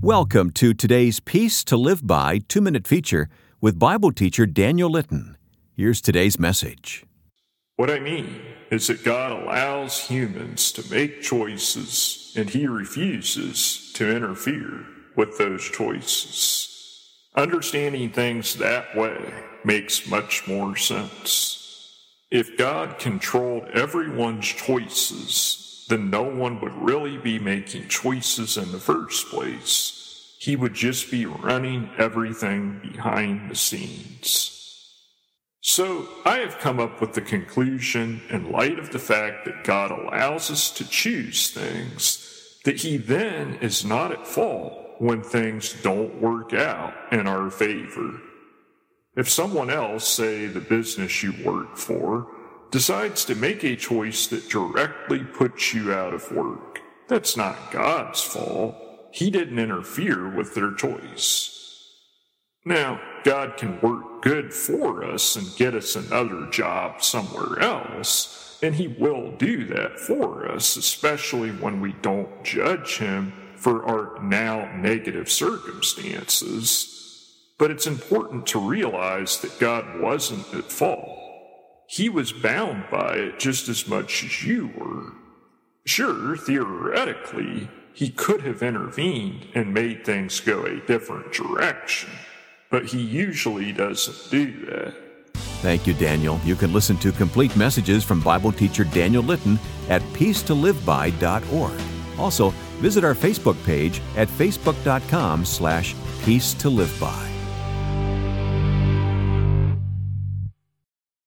Welcome to today's Peace to Live By 2-minute feature with Bible teacher Daniel Litton. Here's today's message. What I mean is that God allows humans to make choices, and He refuses to interfere with those choices. Understanding things that way makes much more sense. If God controlled everyone's choices, then no one would really be making choices in the first place. He would just be running everything behind the scenes. So I have come up with the conclusion, in light of the fact that God allows us to choose things, that He then is not at fault when things don't work out in our favor. If someone else, say the business you work for, decides to make a choice that directly puts you out of work, that's not God's fault. He didn't interfere with their choice. Now, God can work good for us and get us another job somewhere else, and He will do that for us, especially when we don't judge Him for our now negative circumstances. But it's important to realize that God wasn't at fault. He was bound by it just as much as you were. Sure, theoretically, He could have intervened and made things go a different direction, but He usually doesn't do that. Thank you, Daniel. You can listen to complete messages from Bible teacher Daniel Litton at peacetoliveby.org. Also, visit our Facebook page at facebook.com/peacetoliveby.